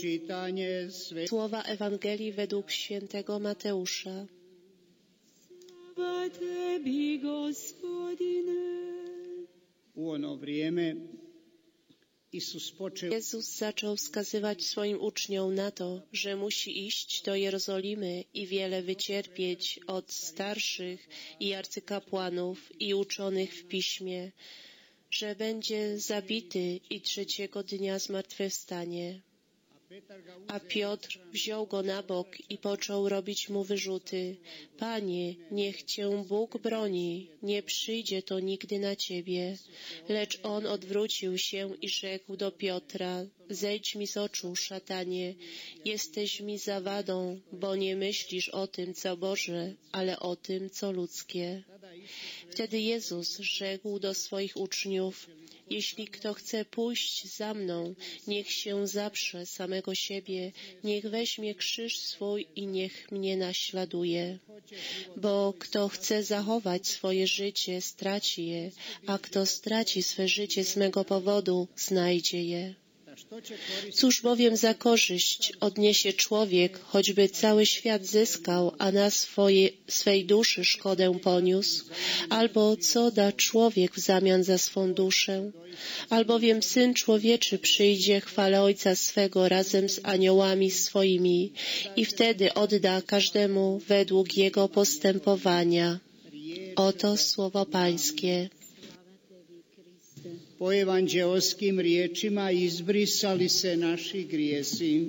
Słowa Ewangelii według świętego Mateusza. Jezus zaczął wskazywać swoim uczniom na to, że musi iść do Jerozolimy i wiele wycierpieć od starszych i arcykapłanów i uczonych w piśmie, że będzie zabity i trzeciego dnia zmartwychwstanie. A Piotr wziął go na bok i począł robić mu wyrzuty. Panie, niech Cię Bóg broni, nie przyjdzie to nigdy na Ciebie. Lecz on odwrócił się i rzekł do Piotra, zejdź mi z oczu, szatanie, jesteś mi zawadą, bo nie myślisz o tym, co Boże, ale o tym, co ludzkie. Wtedy Jezus rzekł do swoich uczniów, jeśli kto chce pójść za mną, niech się zaprze samego siebie, niech weźmie krzyż swój i niech mnie naśladuje. Bo kto chce zachować swoje życie, straci je, a kto straci swe życie z mego powodu, znajdzie je. Cóż bowiem za korzyść odniesie człowiek, choćby cały świat zyskał, a na swej duszy szkodę poniósł? Albo co da człowiek w zamian za swą duszę? Albowiem Syn Człowieczy przyjdzie chwale Ojca swego razem z aniołami swoimi i wtedy odda każdemu według jego postępowania. Oto słowo Pańskie. Po evanđeoskim riječima izbrisali se naši grijesi.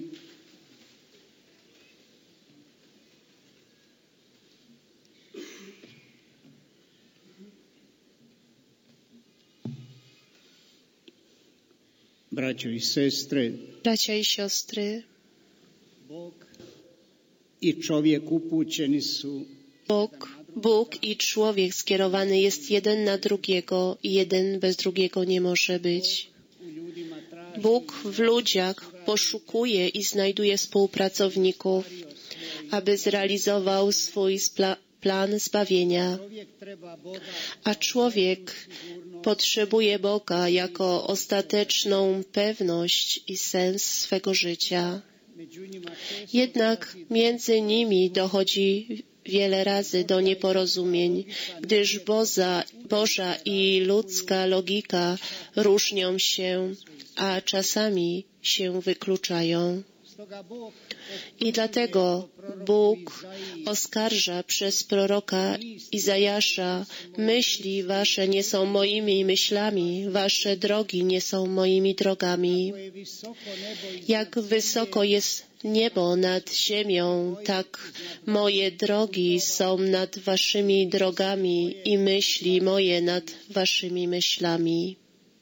Braćo i sestre, Bracia i siostry, Bog i człowiek upućeni su Bóg i człowiek skierowany jest jeden na drugiego i jeden bez drugiego nie może być. Bóg w ludziach poszukuje i znajduje współpracowników, aby zrealizował swój plan zbawienia. A człowiek potrzebuje Boga jako ostateczną pewność i sens swego życia. Jednak między nimi dochodzi wiele razy do nieporozumień, gdyż Boża i ludzka logika różnią się, a czasami się wykluczają. I dlatego Bóg oskarża przez proroka Izajasza, myśli wasze nie są moimi myślami, wasze drogi nie są moimi drogami. Jak wysoko jest niebo nad ziemią, tak moje drogi są nad waszymi drogami i myśli moje nad waszymi myślami.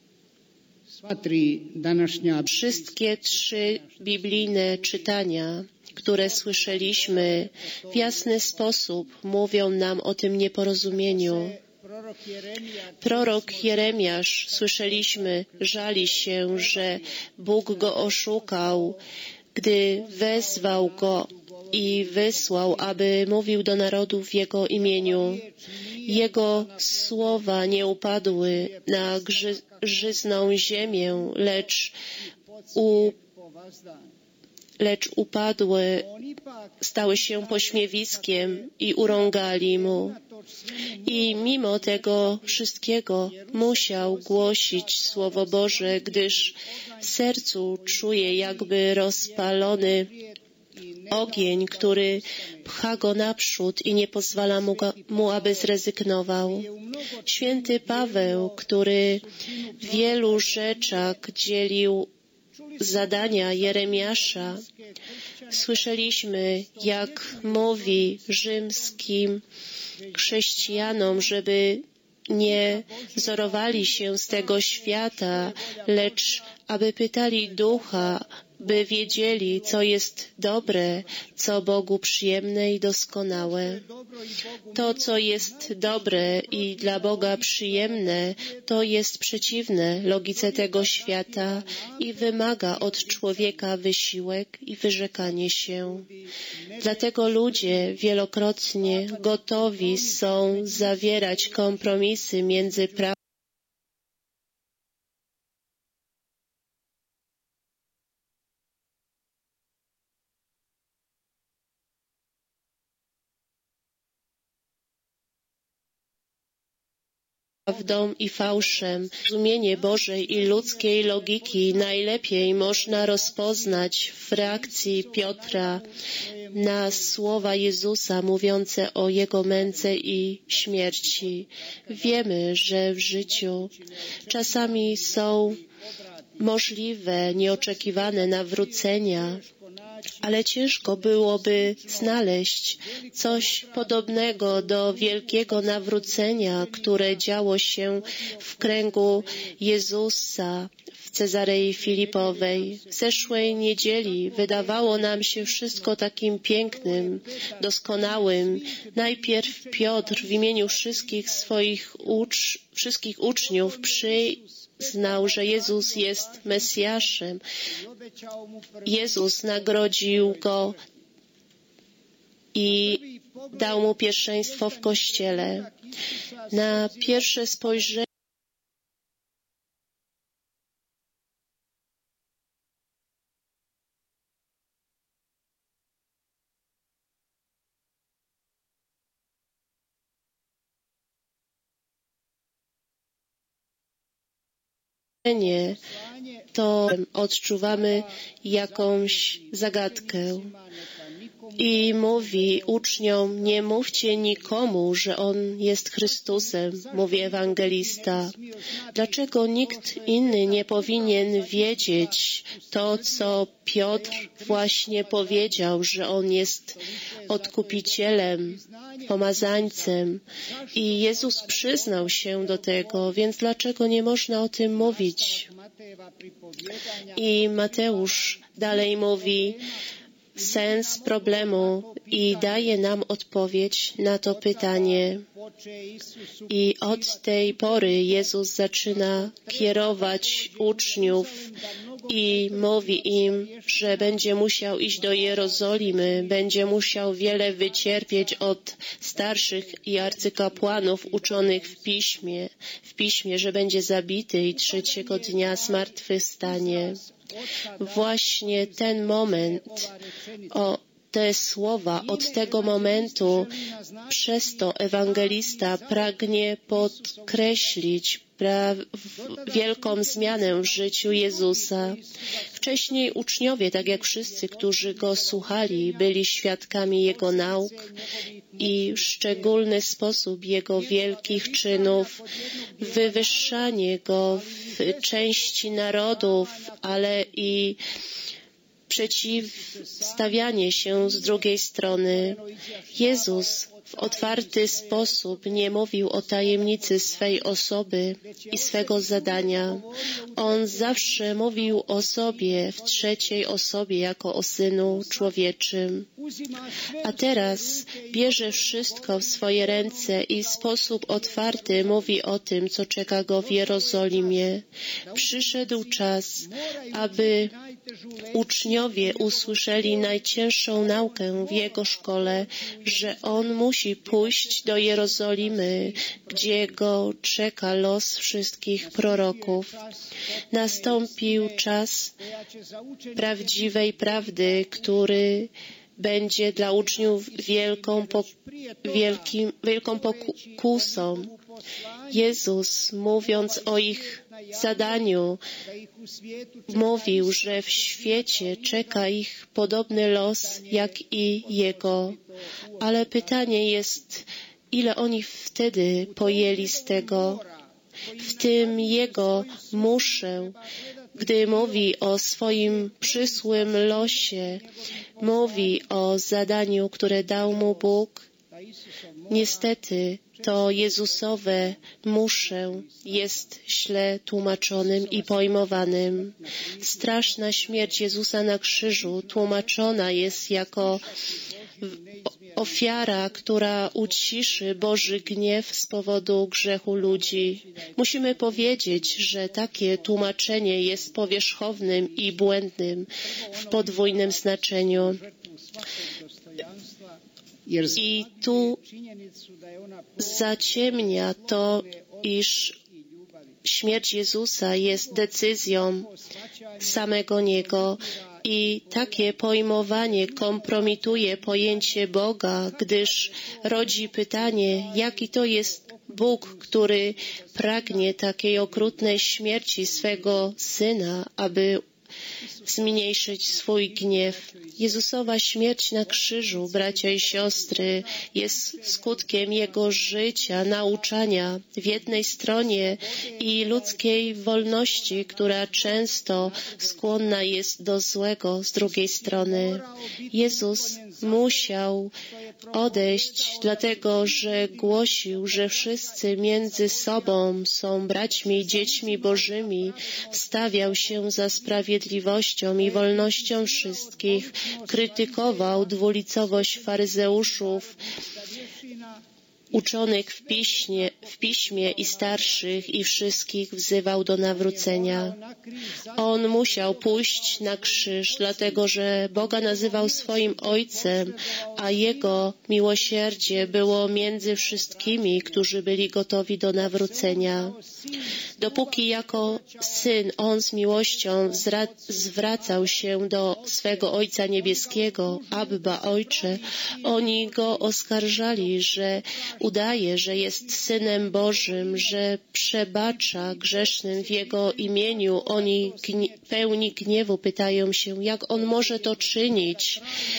Wszystkie 3 biblijne czytania, które słyszeliśmy, w jasny sposób mówią nam o tym nieporozumieniu. Prorok Jeremiasz, słyszeliśmy, żali się, że Bóg go oszukał, gdy wezwał go i wysłał, aby mówił do narodu w Jego imieniu. Jego słowa nie upadły na żyzną ziemię, lecz upadły, stały się pośmiewiskiem i urągali mu. I mimo tego wszystkiego musiał głosić Słowo Boże, gdyż w sercu czuje jakby rozpalony ogień, który pcha go naprzód i nie pozwala mu, aby zrezygnował. Święty Paweł, który w wielu rzeczach dzielił zadania Jeremiasza, słyszeliśmy, jak mówi rzymskim chrześcijanom, żeby nie wzorowali się z tego świata, lecz aby pytali Ducha, by wiedzieli, co jest dobre, co Bogu przyjemne i doskonałe. To, co jest dobre i dla Boga przyjemne, to jest przeciwne logice tego świata i wymaga od człowieka wysiłek i wyrzekanie się. Dlatego ludzie wielokrotnie gotowi są zawierać kompromisy między prawem prawdą i fałszem. Rozumienie Bożej i ludzkiej logiki najlepiej można rozpoznać w reakcji Piotra na słowa Jezusa mówiące o Jego męce i śmierci. Wiemy, że w życiu czasami są możliwe, nieoczekiwane nawrócenia, ale ciężko byłoby znaleźć coś podobnego do wielkiego nawrócenia, które działo się w kręgu Jezusa w Cezarei Filipowej. W zeszłej niedzieli wydawało nam się wszystko takim pięknym, doskonałym. Najpierw Piotr w imieniu wszystkich uczniów przyznał, że Jezus jest Mesjaszem. Jezus nagrodził go i dał mu pierwszeństwo w Kościele. Na pierwsze spojrzenie to odczuwamy jakąś zagadkę. I mówi uczniom, nie mówcie nikomu, że On jest Chrystusem, mówi ewangelista. Dlaczego nikt inny nie powinien wiedzieć to, co Piotr właśnie powiedział, że On jest odkupicielem, pomazańcem i Jezus przyznał się do tego, więc dlaczego nie można o tym mówić? I Mateusz dalej mówi sens problemu i daje nam odpowiedź na to pytanie. I od tej pory Jezus zaczyna kierować uczniów i mówi im, że będzie musiał iść do Jerozolimy, będzie musiał wiele wycierpieć od starszych i arcykapłanów uczonych w piśmie, że będzie zabity i trzeciego dnia zmartwychwstanie. Właśnie ten moment, te słowa od tego momentu, przez to ewangelista pragnie podkreślić wielką zmianę w życiu Jezusa. Wcześniej uczniowie, tak jak wszyscy, którzy Go słuchali, byli świadkami Jego nauk i w szczególny sposób Jego wielkich czynów, wywyższanie Go w części narodów, ale i przeciwstawianie się z drugiej strony. Jezus w otwarty sposób nie mówił o tajemnicy swej osoby i swego zadania. On zawsze mówił o sobie w trzeciej osobie jako o Synu Człowieczym. A teraz bierze wszystko w swoje ręce i w sposób otwarty mówi o tym, co czeka go w Jerozolimie. Przyszedł czas, aby uczniowie usłyszeli najcięższą naukę w Jego szkole, że On musi pójść do Jerozolimy, gdzie Go czeka los wszystkich proroków. Nastąpił czas prawdziwej prawdy, który będzie dla uczniów wielką pokusą. Jezus, mówiąc o ich zadaniu, mówił, że w świecie czeka ich podobny los jak i Jego. Ale pytanie jest, ile oni wtedy pojęli z tego. W tym Jego muszę, gdy mówi o swoim przyszłym losie, mówi o zadaniu, które dał mu Bóg. Niestety to Jezusowe muszę jest źle tłumaczonym i pojmowanym. Straszna śmierć Jezusa na krzyżu tłumaczona jest jako ofiara, która uciszy Boży gniew z powodu grzechu ludzi. Musimy powiedzieć, że takie tłumaczenie jest powierzchownym i błędnym w podwójnym znaczeniu. I tu zaciemnia to, iż śmierć Jezusa jest decyzją samego Niego i takie pojmowanie kompromituje pojęcie Boga, gdyż rodzi pytanie, jaki to jest Bóg, który pragnie takiej okrutnej śmierci swego Syna, aby zmniejszyć swój gniew. Jezusowa śmierć na krzyżu, bracia i siostry, jest skutkiem Jego życia, nauczania w jednej stronie i ludzkiej wolności, która często skłonna jest do złego z drugiej strony. Jezus musiał odejść, dlatego że głosił, że wszyscy między sobą są braćmi i dziećmi Bożymi. Wstawiał się za sprawiedliwością i wolnością wszystkich. Krytykował dwulicowość faryzeuszów, uczonych w piśmie i starszych i wszystkich wzywał do nawrócenia. On musiał pójść na krzyż, dlatego że Boga nazywał swoim Ojcem, a Jego miłosierdzie było między wszystkimi, którzy byli gotowi do nawrócenia. Dopóki jako Syn On z miłością zwracał się do swego Ojca Niebieskiego, Abba, Ojcze, oni Go oskarżali, że udaje, że jest Synem Bożym, że przebacza grzesznym w Jego imieniu. Oni pełni gniewu pytają się, jak On może to czynić.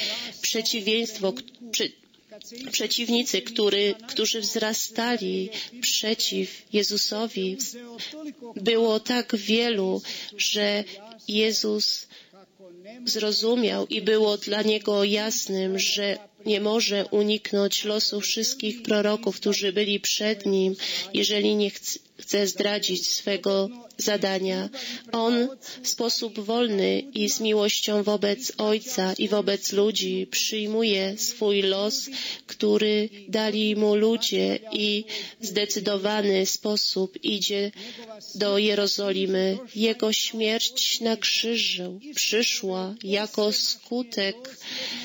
Przeciwnicy, którzy wzrastali przeciw Jezusowi, było tak wielu, że Jezus zrozumiał i było dla Niego jasnym, że nie może uniknąć losu wszystkich proroków, którzy byli przed Nim, jeżeli nie chce zdradzić swego zadania. On w sposób wolny i z miłością wobec Ojca i wobec ludzi przyjmuje swój los, który dali Mu ludzie i w zdecydowany sposób idzie do Jerozolimy. Jego śmierć na krzyżu przyszła jako skutek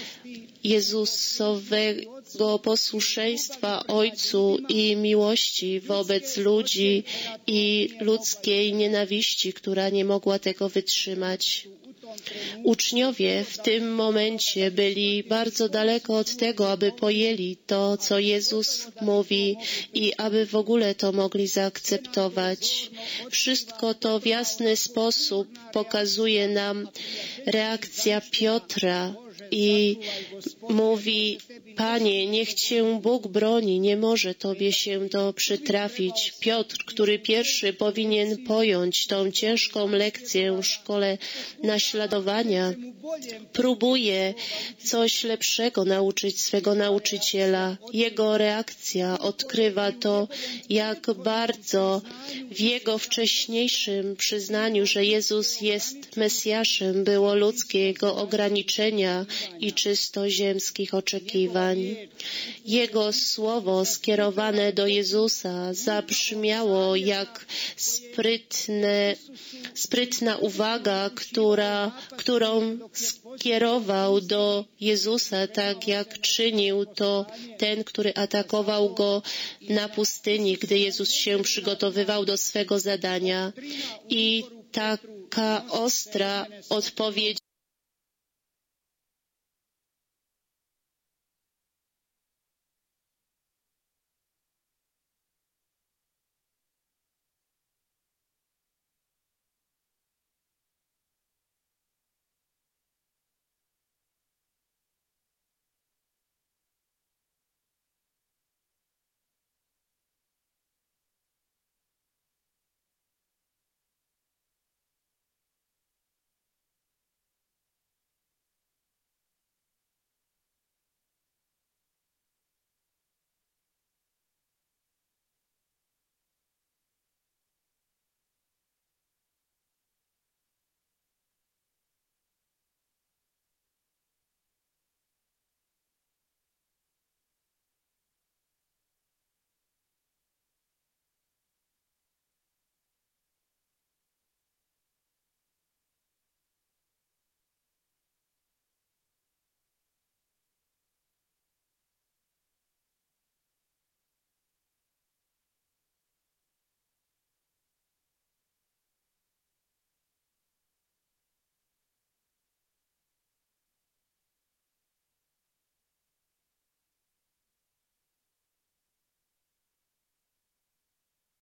Jezusowego posłuszeństwa Ojcu i miłości wobec ludzi i ludzkiej nienawiści, która nie mogła tego wytrzymać. Uczniowie w tym momencie byli bardzo daleko od tego, aby pojęli to, co Jezus mówi i aby w ogóle to mogli zaakceptować. Wszystko to w jasny sposób pokazuje nam reakcja Piotra i mówi: Panie, niech Cię Bóg broni, nie może Tobie się to przytrafić. Piotr, który pierwszy powinien pojąć tą ciężką lekcję w szkole naśladowania, próbuje coś lepszego nauczyć swego nauczyciela. Jego reakcja odkrywa to, jak bardzo w jego wcześniejszym przyznaniu, że Jezus jest Mesjaszem, było ludzkiego ograniczenia i czysto ziemskich oczekiwań. Jego słowo skierowane do Jezusa zabrzmiało jak sprytna uwaga, którą skierował do Jezusa, tak jak czynił to ten, który atakował Go na pustyni, gdy Jezus się przygotowywał do swego zadania. I taka ostra odpowiedź